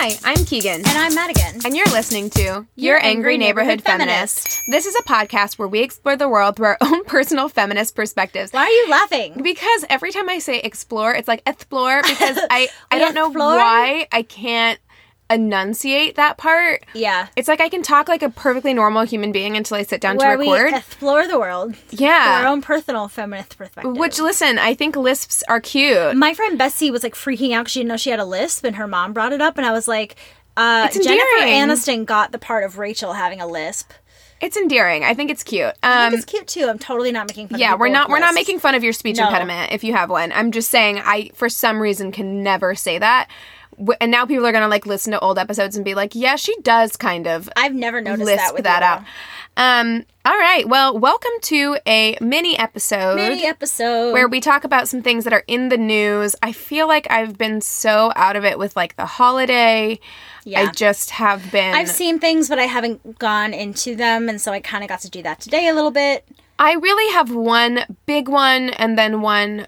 Hi, I'm Keegan. And I'm Madigan. And you're listening to Your Angry Neighborhood Feminist. This is a podcast where we explore the world through our own personal feminist perspectives. Why are you laughing? Because every time I say explore, it's like explore, because I don't know why I can't enunciate that part. Yeah. It's like I can talk like a perfectly normal human being until I sit down to record. Where we explore the world. Yeah. Through our own personal feminist perspective. Which, listen, I think lisps are cute. My friend Bessie was like freaking out because she didn't know she had a lisp, and her mom brought it up, and I was like, it's Jennifer Aniston got the part of Rachel having a lisp. It's endearing. I think it's cute. I think it's cute too. I'm totally not making fun of Yeah, people we're not making fun of your speech impediment if you have one. I'm just saying I, for some reason, can never say that. And now people are going to like listen to old episodes and be like, yeah, she does kind of. I've never noticed lisp that with that you. out. All right. Well, welcome to a mini episode where we talk about some things that are in the news. I feel like I've been so out of it with like the holiday. Yeah. I just have been. I've seen things, but I haven't gone into them, and so I kind of got to do that today a little bit. I really have one big one and then one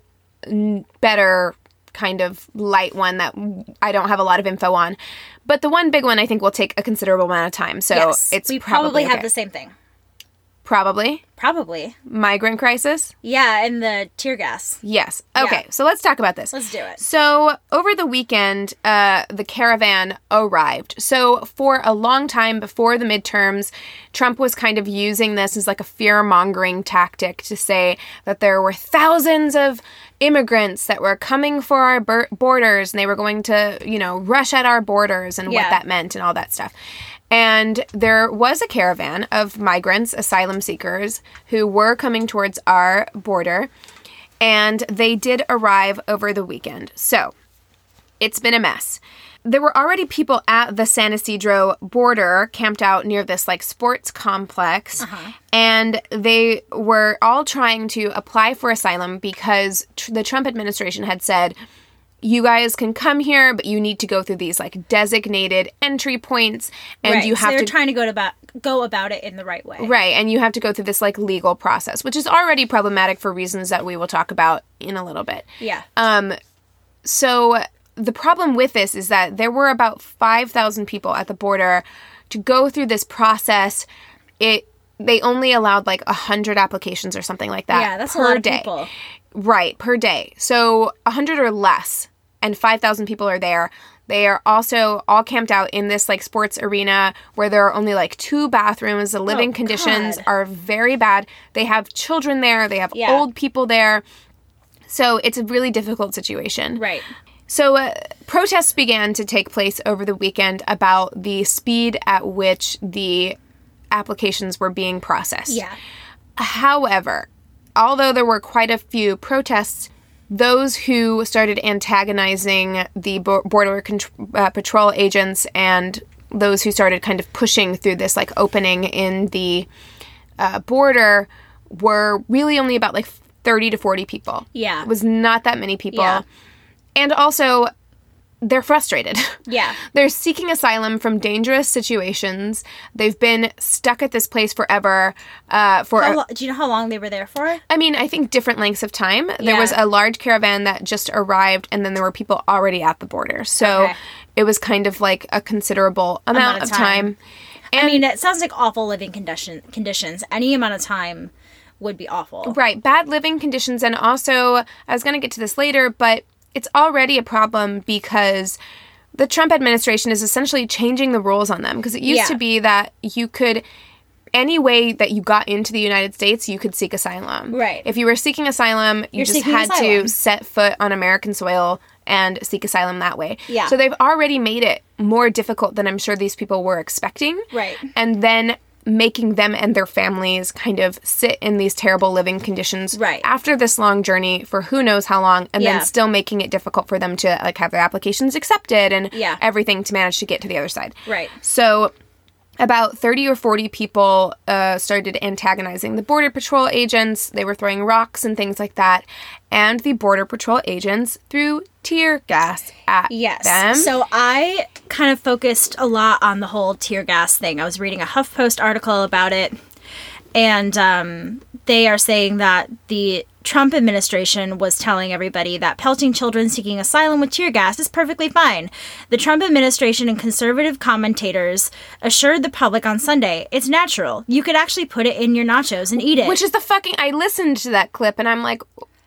better kind of light one that I don't have a lot of info on. But the one big one I think will take a considerable amount of time. So yes, it's we probably have the same thing. Probably? Migrant crisis? Yeah, and the tear gas. Yes. Okay, so let's talk about this. Let's do it. So over the weekend, the caravan arrived. So for a long time before the midterms, Trump was kind of using this as like a fear-mongering tactic to say that there were thousands of immigrants that were coming for our borders and they were going to, rush at our borders and what that meant and all that stuff. And there was a caravan of migrants, asylum seekers, who were coming towards our border, and they did arrive over the weekend. So it's been a mess. There were already people at the San Ysidro border camped out near this like sports complex, and they were all trying to apply for asylum because the Trump administration had said, you guys can come here, but you need to go through these like designated entry points, and you have they're trying to go about it in the right way. Right, and you have to go through this like legal process, which is already problematic for reasons that we will talk about in a little bit. Yeah. So the problem with this is that there were about 5,000 people at the border to go through this process. They only allowed like 100 applications or something like that. Yeah, that's per a lot of day. people. Right, per day. So 100 or less, and 5,000 people are there. They are also all camped out in this like sports arena where there are only like 2 bathrooms. The living conditions are very bad. They have children there. They have old people there. So it's a really difficult situation. Right. So protests began to take place over the weekend about the speed at which the applications were being processed. Yeah. However, although there were quite a few protests, those who started antagonizing the border patrol agents and those who started kind of pushing through this like opening in the border were really only about like 30 to 40 people. Yeah. It was not that many people. Yeah. And also, they're frustrated. Yeah. They're seeking asylum from dangerous situations. They've been stuck at this place forever. Do you know how long they were there for? I mean, I think different lengths of time. There was a large caravan that just arrived, and then there were people already at the border. So it was kind of like a considerable amount of time. And I mean, it sounds like awful living conditions. Any amount of time would be awful. Right. Bad living conditions. And also, I was going to get to this later, but it's already a problem because the Trump administration is essentially changing the rules on them. Because it used to be that you could, any way that you got into the United States, you could seek asylum. Right. If you were seeking asylum, you just had to set foot on American soil and seek asylum that way. Yeah. So they've already made it more difficult than I'm sure these people were expecting. Right. And then making them and their families kind of sit in these terrible living conditions after this long journey for who knows how long, and then still making it difficult for them to like have their applications accepted and everything to manage to get to the other side. Right. So about 30 or 40 people started antagonizing the Border Patrol agents. They were throwing rocks and things like that. And the Border Patrol agents threw tear gas at them. So I kind of focused a lot on the whole tear gas thing. I was reading a HuffPost article about it. And they are saying that the Trump administration was telling everybody that pelting children seeking asylum with tear gas is perfectly fine. The Trump administration and conservative commentators assured the public on Sunday, it's natural. You could actually put it in your nachos and eat it. Which is the fucking... I listened to that clip and I'm like,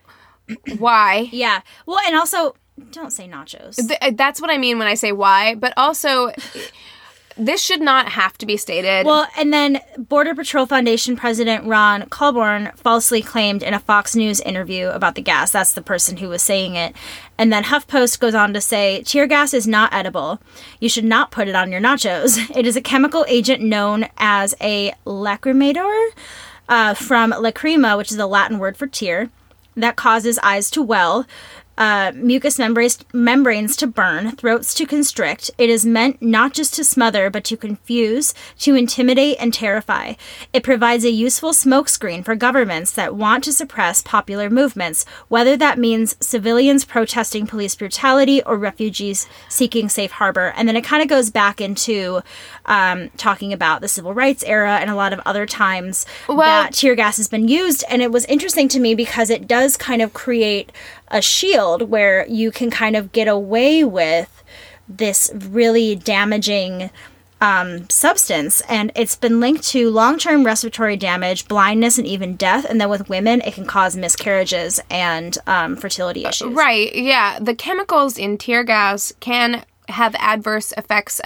why? Yeah. Well, and also, don't say nachos. That's what I mean when I say why. But also... This should not have to be stated. Well, and then Border Patrol Foundation President Ron Colborn falsely claimed in a Fox News interview about the gas. That's the person who was saying it. And then HuffPost goes on to say, tear gas is not edible. You should not put it on your nachos. It is a chemical agent known as a lacrimator, from lacrima, which is the Latin word for tear, that causes eyes to well, mucous membranes to burn, throats to constrict. It is meant not just to smother, but to confuse, to intimidate, and terrify. It provides a useful smokescreen for governments that want to suppress popular movements, whether that means civilians protesting police brutality or refugees seeking safe harbor. And then it kind of goes back into talking about the civil rights era and a lot of other times that tear gas has been used. And it was interesting to me because it does kind of create a shield where you can kind of get away with this really damaging substance. And it's been linked to long-term respiratory damage, blindness, and even death. And then with women, it can cause miscarriages and fertility issues. Right, yeah. The chemicals in tear gas can have adverse effects,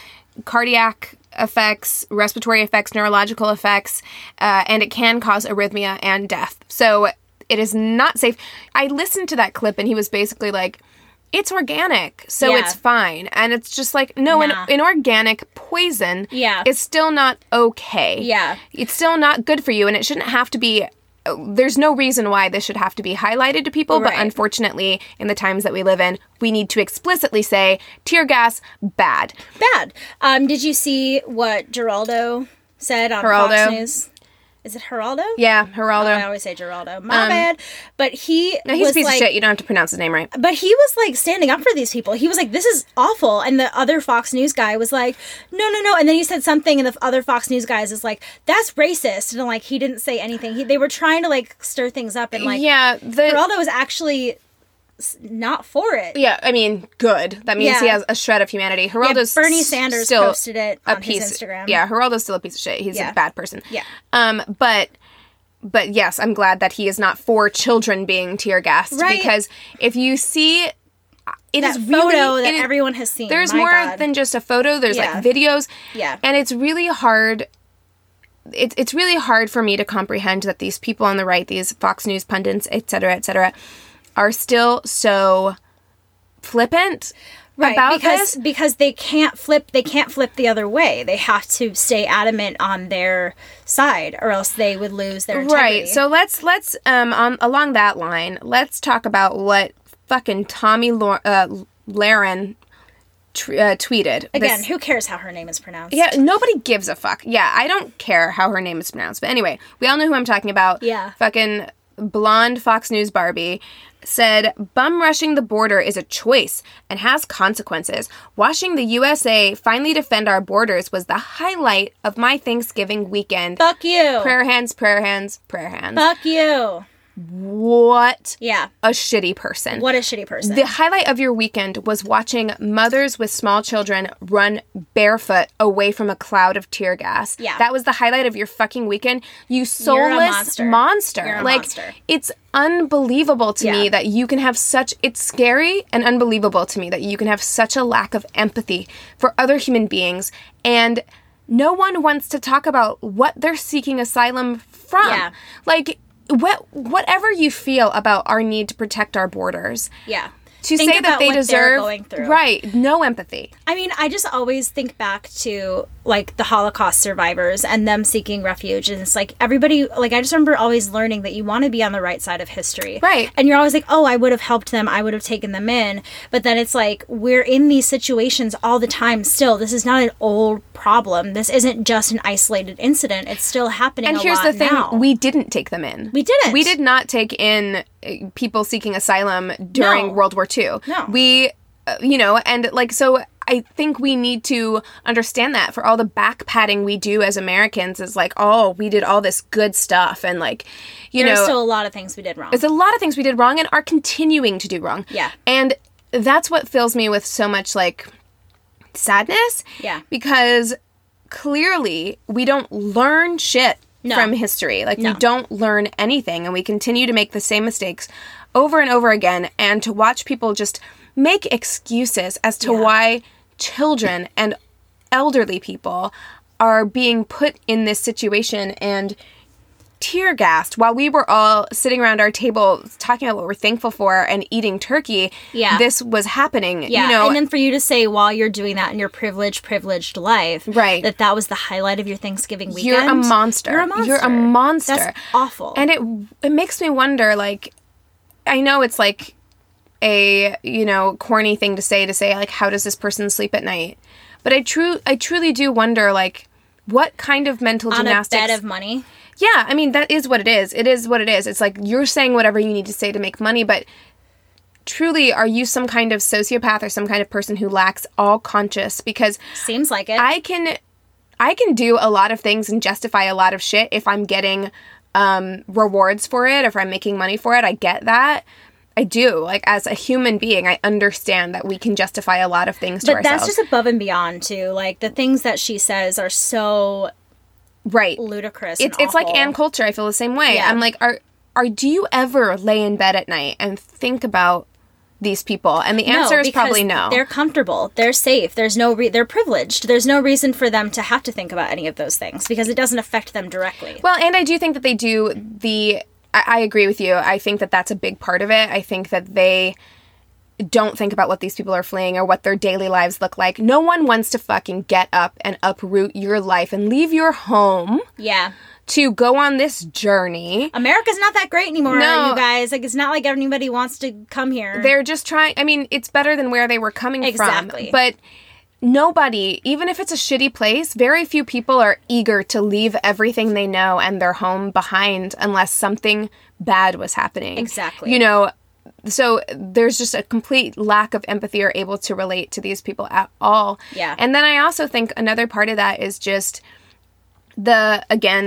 cardiac effects, respiratory effects, neurological effects, and it can cause arrhythmia and death. So it is not safe. I listened to that clip and he was basically like, it's organic, so it's fine. And it's just like, no, an organic poison is still not okay. Yeah. It's still not good for you, and it shouldn't have to be... There's no reason why this should have to be highlighted to people, but unfortunately, in the times that we live in, we need to explicitly say, tear gas, bad. Bad. Did you see what Geraldo said on Fox News? Is it Geraldo? Yeah, Geraldo. I always say Geraldo. My bad. But he's a piece of shit. You don't have to pronounce his name right. But he was like standing up for these people. He was like, this is awful. And the other Fox News guy was like, no. And then he said something and the other Fox News guys is like, that's racist. And like, he didn't say anything. They were trying to like stir things up and like, Geraldo was actually not for it. Yeah, I mean, good. That means he has a shred of humanity. Geraldo's Bernie Sanders still posted it on his Instagram. Yeah, Geraldo's still a piece of shit. He's a bad person. Yeah. But yes, I'm glad that he is not for children being tear gassed. Right. Because if you see... That photo that everyone has seen. There's more than just a photo. There's like videos. Yeah. And it's really hard... It's really hard for me to comprehend that these people on the right, these Fox News pundits, et cetera, are still so flippant about this. Because they can't flip the other way. They have to stay adamant on their side or else they would lose their integrity. Right. So let's along that line, let's talk about what fucking Tomi Lahren tweeted. Again, who cares how her name is pronounced? Yeah, nobody gives a fuck. Yeah, I don't care how her name is pronounced. But anyway, we all know who I'm talking about. Yeah. Fucking blonde Fox News Barbie said, bum rushing the border is a choice and has consequences. Watching the USA finally defend our borders was the highlight of my Thanksgiving weekend. Fuck you. Prayer hands, prayer hands, prayer hands. Fuck you. What a shitty person. What a shitty person. The highlight of your weekend was watching mothers with small children run barefoot away from a cloud of tear gas. Yeah. That was the highlight of your fucking weekend. You soulless monster. You're a like, monster. It's unbelievable to me that you can have such... It's scary and unbelievable to me that you can have such a lack of empathy for other human beings, and no one wants to talk about what they're seeking asylum from. Yeah. Like... Whatever you feel about our need to protect our borders. Yeah. To say that they deserve... going through. Right. No empathy. I mean, I just always think back to, like, the Holocaust survivors and them seeking refuge. And it's like, everybody... Like, I just remember always learning that you want to be on the right side of history. Right. And you're always like, oh, I would have helped them. I would have taken them in. But then it's like, we're in these situations all the time still. This is not an old problem. This isn't just an isolated incident. It's still happening a lot now. And here's the thing. We didn't take them in. We didn't. We did not take in people seeking asylum during World War II. No. We, and like, so I think we need to understand that for all the back patting we do as Americans is like, oh, we did all this good stuff. And like, There's still a lot of things we did wrong. There's a lot of things we did wrong and are continuing to do wrong. Yeah. And that's what fills me with so much like sadness. Yeah. Because clearly we don't learn shit from history. Like we don't learn anything and we continue to make the same mistakes over and over again, and to watch people just make excuses as to why children and elderly people are being put in this situation and tear gassed while we were all sitting around our table talking about what we're thankful for and eating turkey. Yeah. This was happening. Yeah. You know, and then for you to say while you're doing that in your privileged life, right, that was the highlight of your Thanksgiving weekend. You're a monster. You're a monster. That's awful. And it makes me wonder, like, I know it's like a, corny thing to say like, how does this person sleep at night? But I truly do wonder, like, what kind of mental gymnastics... On a bed of money? Yeah, I mean, that is what it is. It is what it is. It's like you're saying whatever you need to say to make money, but truly, are you some kind of sociopath or some kind of person who lacks all conscience? Because... Seems like it. I can do a lot of things and justify a lot of shit if I'm getting rewards for it, if I'm making money for it. I get that. I do. Like, as a human being, I understand that we can justify a lot of things to ourselves. But that's just above and beyond, too. Like, the things that she says are so... Right. Ludicrous. It's like Ann Coulter. I feel the same way. Yeah. I'm like, do you ever lay in bed at night and think about these people? And the answer is probably no. They're comfortable. They're safe. They're privileged. There's no reason for them to have to think about any of those things because it doesn't affect them directly. Well, and I do think that they do I agree with you. I think that that's a big part of it. I think that they don't think about what these people are fleeing or what their daily lives look like. No one wants to fucking get up and uproot your life and leave your home. Yeah. To go on this journey. America's not that great anymore, you guys. Like, it's not like anybody wants to come here. They're just trying... I mean, it's better than where they were coming from. But nobody, even if it's a shitty place, very few people are eager to leave everything they know and their home behind unless something bad was happening. Exactly. So there's just a complete lack of empathy or able to relate to these people at all. Yeah. And then I also think another part of that is just the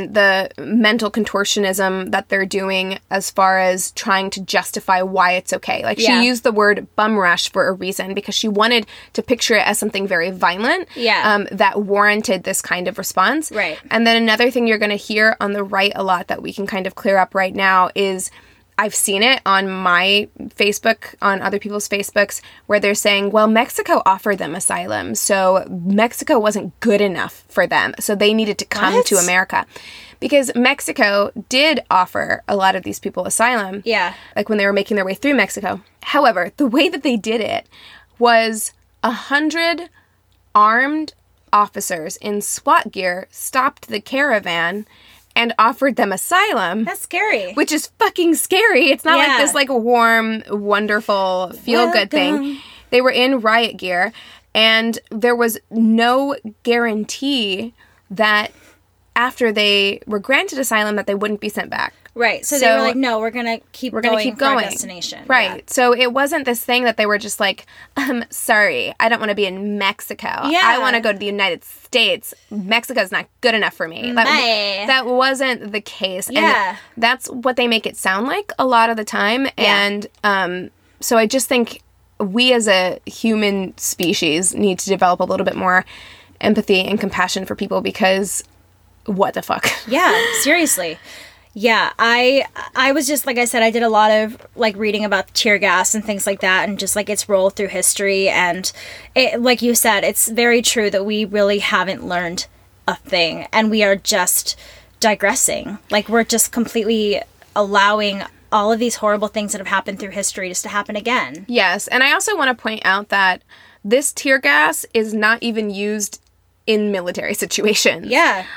mental contortionism that they're doing as far as trying to justify why it's okay. Like, she used the word bum rush for a reason because she wanted to picture it as something very violent that warranted this kind of response. Right. And then another thing you're going to hear on the right a lot that we can kind of clear up right now is... I've seen it on my Facebook, on other people's Facebooks, where they're saying, well, Mexico offered them asylum, so Mexico wasn't good enough for them, so they needed to come to America. Because Mexico did offer a lot of these people asylum. Yeah. Like when they were making their way through Mexico. However, the way that they did it was 100 armed officers in SWAT gear stopped the caravan and offered them asylum. That's scary. Which is fucking scary. It's not like this like warm, wonderful, feel-good thing. They were in riot gear, and there was no guarantee that after they were granted asylum that they wouldn't be sent back. Right. So they were like, no, we're going to keep going for our destination. Right. Yeah. So it wasn't this thing that they were just like, sorry, I don't want to be in Mexico. Yeah. I want to go to the United States. Mexico's not good enough for me. That wasn't the case. Yeah. And that's what they make it sound like a lot of the time. Yeah. And so I just think we as a human species need to develop a little bit more empathy and compassion for people because what the fuck? Yeah, seriously. Yeah, I was just, like I said, I did a lot of, like, reading about tear gas and things like that and just, like, its role through history. And, it, like you said, it's very true that we really haven't learned a thing. And we are just digressing. Like, we're just completely allowing all of these horrible things that have happened through history just to happen again. Yes, and I also want to point out that this tear gas is not even used in military situations. Yeah.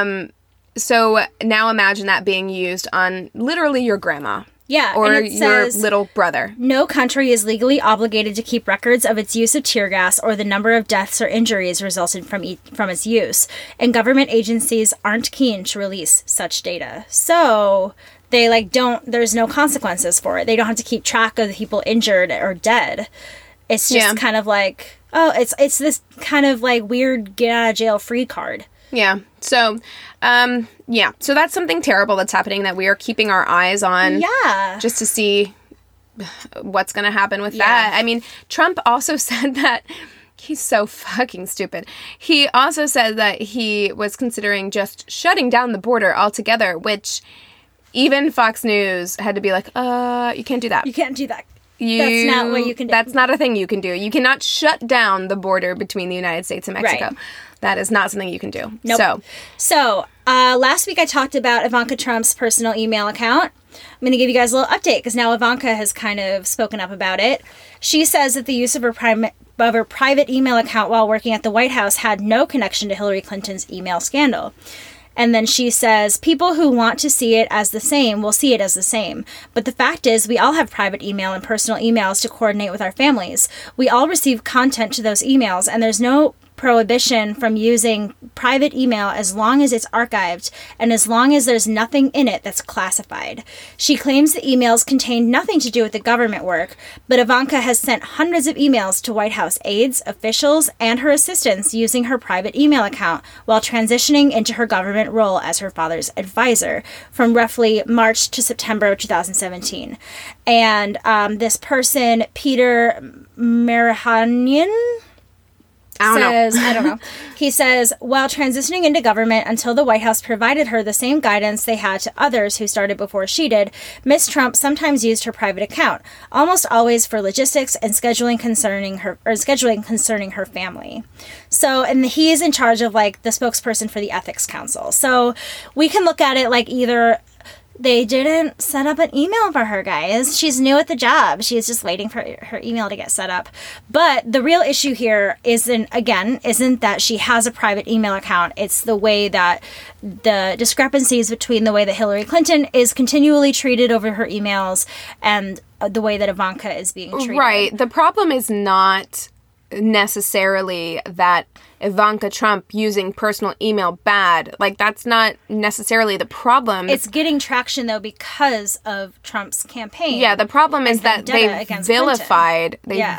So now imagine that being used on literally your grandma. Yeah. Or your little brother. No country is legally obligated to keep records of its use of tear gas or the number of deaths or injuries resulting from its use. And government agencies aren't keen to release such data. So they there's no consequences for it. They don't have to keep track of the people injured or dead. It's just kind of like, oh, it's this kind of like weird get out of jail free card. Yeah. So, so that's something terrible that's happening that we are keeping our eyes on. Yeah. Just to see what's going to happen with that. I mean, Trump also said that he's so fucking stupid. He also said that he was considering just shutting down the border altogether, which even Fox News had to be like, you can't do that. You can't do that. That's not what you can do. That's not a thing you can do. You cannot shut down the border between the United States and Mexico. Right. That is not something you can do. Nope. So, last week I talked about Ivanka Trump's personal email account. I'm going to give you guys a little update because now Ivanka has kind of spoken up about it. She says that the use of her private email account while working at the White House had no connection to Hillary Clinton's email scandal. And then she says, people who want to see it as the same will see it as the same. But the fact is, we all have private email and personal emails to coordinate with our families. We all receive content to those emails, and there's no prohibition from using private email as long as it's archived and as long as there's nothing in it that's classified. She claims the emails contain nothing to do with the government work, but Ivanka has sent hundreds of emails to White House aides, officials, and her assistants using her private email account while transitioning into her government role as her father's advisor from roughly March to September of 2017. And this person, Peter Marihanian, I don't know. He says, while transitioning into government until the White House provided her the same guidance they had to others who started before she did, Miss Trump sometimes used her private account, almost always for logistics and scheduling concerning her family. So, and he is in charge of like the spokesperson for the Ethics Council. So we can look at it like either they didn't set up an email for her, guys. She's new at the job. She's just waiting for her email to get set up. But the real issue here isn't that she has a private email account. It's the way that the discrepancies between the way that Hillary Clinton is continually treated over her emails and the way that Ivanka is being treated. Right. The problem is not necessarily that Ivanka Trump using personal email bad. Like, that's not necessarily the problem. It's getting traction, though, because of Trump's campaign. Yeah, the problem is that they vilified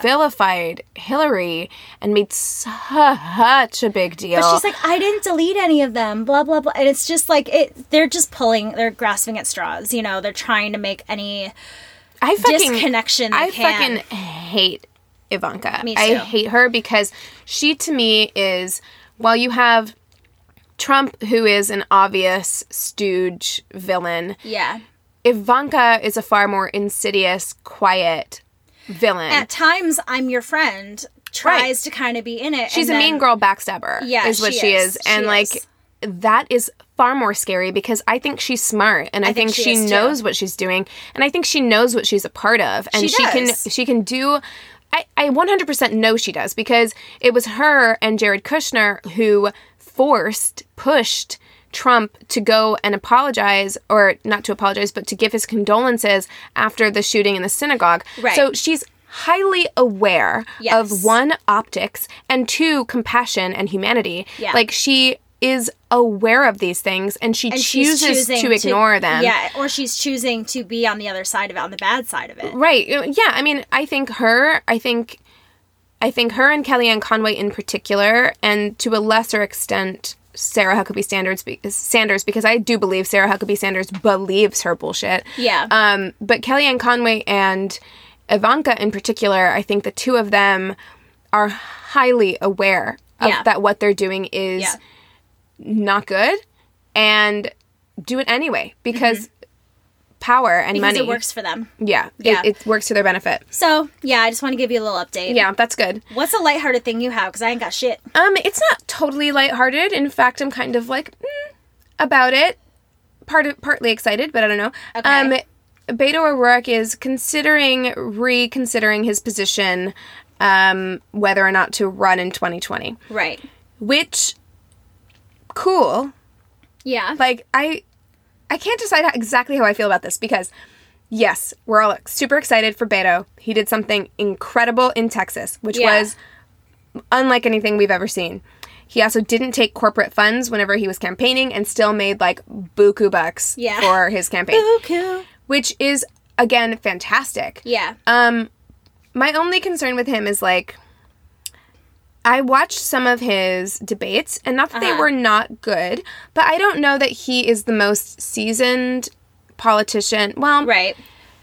Hillary and made such a big deal. But she's like, I didn't delete any of them, blah, blah, blah. And it's just like, they're grasping at straws. You know, they're trying to make any disconnection they can. I fucking hate Ivanka. Me too. I hate her because she, to me, is, while you have Trump, who is an obvious stooge villain. Yeah. Ivanka is a far more insidious, quiet villain. At times, I'm your friend tries to kind of be in it. She's a mean girl backstabber. Yeah, is what she is. And that is far more scary because I think she's smart and I think she knows what she's doing and I think she knows what she's a part of and she can do. I 100% know she does because it was her and Jared Kushner who pushed Trump to go and apologize, or not to apologize, but to give his condolences after the shooting in the synagogue. Right. So she's highly aware of, one, optics, and two, compassion and humanity. Yeah. Like, she is aware of these things and she chooses to ignore them. Yeah, or she's choosing to be on the other side of it, on the bad side of it. Right. Yeah, I mean, I think her and Kellyanne Conway in particular, and to a lesser extent Sarah Huckabee Sanders, because I do believe Sarah Huckabee Sanders believes her bullshit. Yeah. But Kellyanne Conway and Ivanka in particular, I think the two of them are highly aware of that what they're doing is not good, and do it anyway because power and money. Because it works for them. Yeah. It works to their benefit. So, yeah, I just want to give you a little update. Yeah, that's good. What's a lighthearted thing you have? Because I ain't got shit. It's not totally lighthearted. In fact, I'm kind of like, about it. Partly excited, but I don't know. Okay. Beto O'Rourke is reconsidering his position, whether or not to run in 2020. Right. Which, cool. Yeah. Like, I can't decide exactly how I feel about this because, yes, we're all super excited for Beto. He did something incredible in Texas, which was unlike anything we've ever seen. He also didn't take corporate funds whenever he was campaigning and still made, like, buku bucks for his campaign. Buku. Which is, again, fantastic. Yeah. my only concern with him is, like, I watched some of his debates, and not that they were not good, but I don't know that he is the most seasoned politician. Well, Right.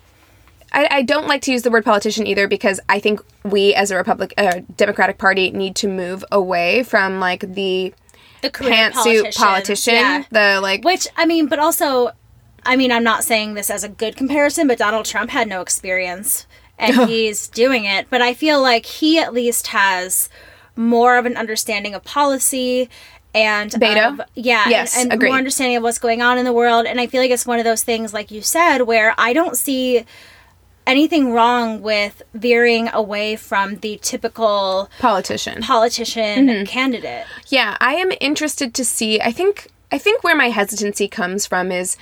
I don't like to use the word politician either, because I think we as a Democratic Party need to move away from, like, the career pantsuit politician. Yeah. The, like... Which, I mean, but also, I mean, I'm not saying this as a good comparison, but Donald Trump had no experience, and he's doing it. But I feel like he at least has more of an understanding of policy and Beto? Yes, and agreed. more understanding of what's going on in the world. And I feel like it's one of those things, like you said, where I don't see anything wrong with veering away from the typical politician candidate. Yeah, I am interested to see. I think where my hesitancy comes from is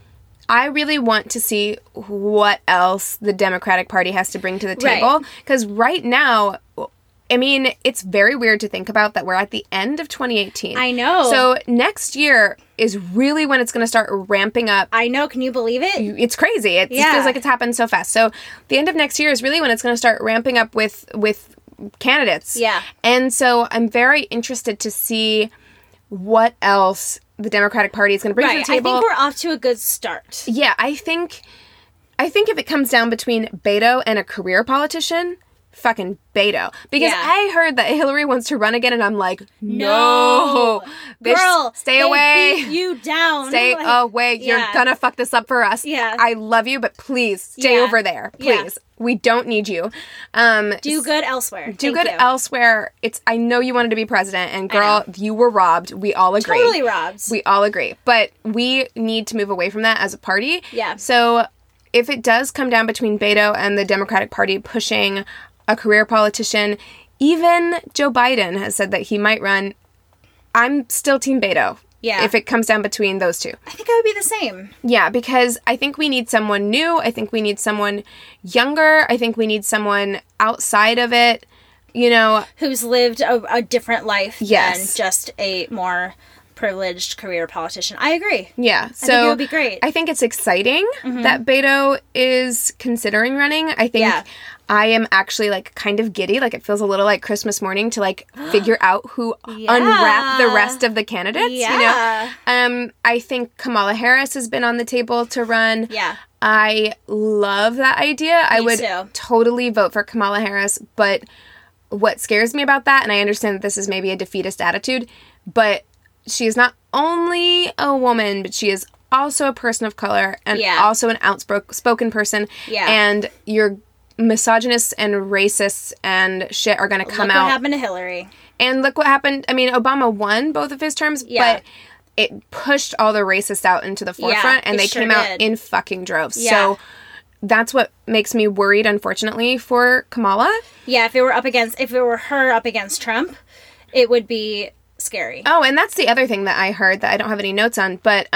I really want to see what else the Democratic Party has to bring to the table. Because right now, I mean, it's very weird to think about that we're at the end of 2018. I know. So next year is really when it's going to start ramping up. I know. Can you believe it? It's crazy. It feels like it's happened so fast. So the end of next year is really when it's going to start ramping up with candidates. Yeah. And so I'm very interested to see what else the Democratic Party is going to bring to the table. I think we're off to a good start. Yeah, I think if it comes down between Beto and a career politician, fucking Beto. Because I heard that Hillary wants to run again, and I'm like, no. Bitch, girl, stay away. Beat you down. Stay away. You're gonna fuck this up for us. Yeah. I love you, but please stay over there. Please. We don't need you. Do good elsewhere. Do good elsewhere. I know you wanted to be president, and girl, you were robbed. We all agree. Totally robbed. We all agree. But we need to move away from that as a party. Yeah. So if it does come down between Beto and the Democratic Party pushing a career politician, even Joe Biden has said that he might run. I'm still Team Beto. Yeah. If it comes down between those two. I think I would be the same. Yeah, because I think we need someone new. I think we need someone younger. I think we need someone outside of it, you know. Who's lived a different life Yes. than just a more privileged career politician. I agree. Yeah. So I think it would be great. I think it's exciting that Beto is considering running. I think I am actually, like, kind of giddy. Like, it feels a little like Christmas morning to, like, figure out who unwrap the rest of the candidates, you know? I think Kamala Harris has been on the table to run. Yeah. I love that idea. I would totally vote for Kamala Harris, but what scares me about that, and I understand that this is maybe a defeatist attitude, but she is not only a woman, but she is also a person of color and also an outspoken person. Yeah. And your misogynists and racists and shit are going to come out. Look what happened to Hillary. And look what happened. I mean, Obama won both of his terms, but it pushed all the racists out into the forefront, and they came out in fucking droves. Yeah. So that's what makes me worried, unfortunately, for Kamala. Yeah, if it were her up against Trump, it would be scary. Oh, and that's the other thing that I heard that I don't have any notes on, but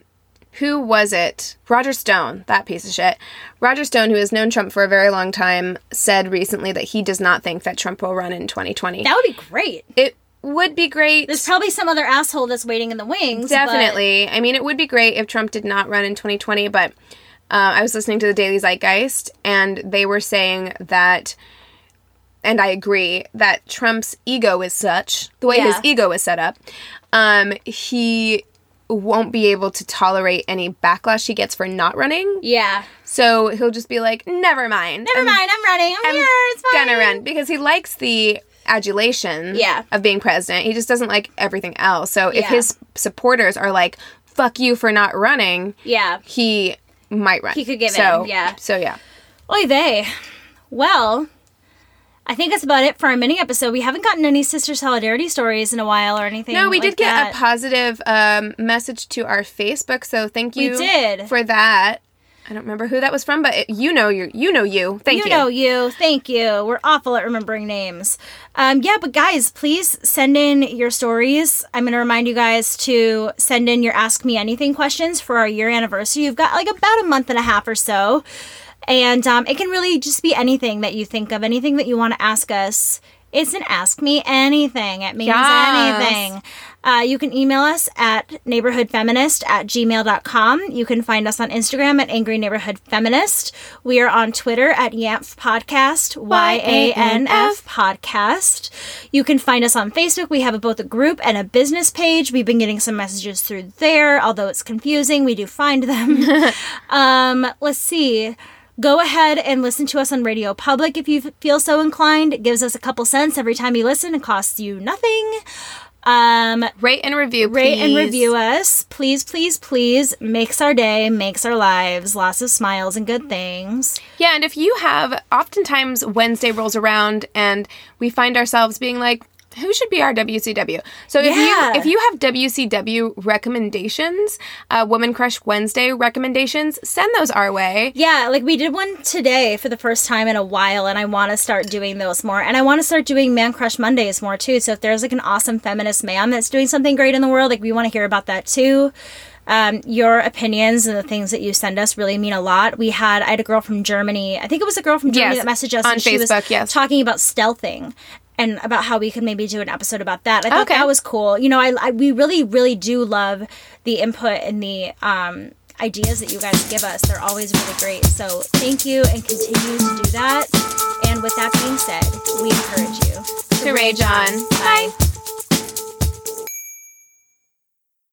who was it? Roger Stone, that piece of shit. Roger Stone, who has known Trump for a very long time, said recently that he does not think that Trump will run in 2020. That would be great. It would be great. There's probably some other asshole that's waiting in the wings. Definitely. I mean, it would be great if Trump did not run in 2020, but I was listening to the Daily Zeitgeist, and they were saying that, and I agree, that Trump's ego is such, the way his ego is set up, he won't be able to tolerate any backlash he gets for not running. Yeah. So he'll just be like, never mind. I'm running. I'm here. It's fine. Gonna run. Because he likes the adulation of being president. He just doesn't like everything else. So if his supporters are like, fuck you for not running, he might run. He could give in. Yeah. So yeah. Oy vey. Well, I think that's about it for our mini episode. We haven't gotten any sister solidarity stories in a while or anything. No, we did get a positive message to our Facebook, so thank you for that. I don't remember who that was from, but you know you. Thank you. You know you. Thank you. We're awful at remembering names. But guys, please send in your stories. I'm going to remind you guys to send in your Ask Me Anything questions for our year anniversary. You've got like about a month and a half or so. And it can really just be anything that you think of, anything that you want to ask us. It's an Ask Me Anything. It means anything. You can email us at neighborhoodfeminist@gmail.com. You can find us on Instagram at Angry Neighborhood Feminist. We are on Twitter at YANF Podcast, YANF Podcast. You can find us on Facebook. We have both a group and a business page. We've been getting some messages through there, although it's confusing. We do find them. Let's see. Go ahead and listen to us on Radio Public if you feel so inclined. It gives us a couple cents every time you listen. It costs you nothing. Rate and review, please. Rate and review us. Please, please, please. Makes our day, makes our lives. Lots of smiles and good things. Yeah, and if you have, oftentimes Wednesday rolls around and we find ourselves being like, who should be our WCW? So if you have WCW recommendations, Woman Crush Wednesday recommendations, send those our way. Yeah, like we did one today for the first time in a while, and I want to start doing those more. And I want to start doing Man Crush Mondays more, too. So if there's like an awesome feminist man that's doing something great in the world, like we want to hear about that, too. Your opinions and the things that you send us really mean a lot. I had a girl from Germany. I think it was a girl from Germany that messaged us on and Facebook, she was talking about stealthing. And about how we could maybe do an episode about that. I thought that was cool. You know, we really, really do love the input and the ideas that you guys give us. They're always really great. So thank you and continue to do that. And with that being said, we encourage you to rage on. Bye.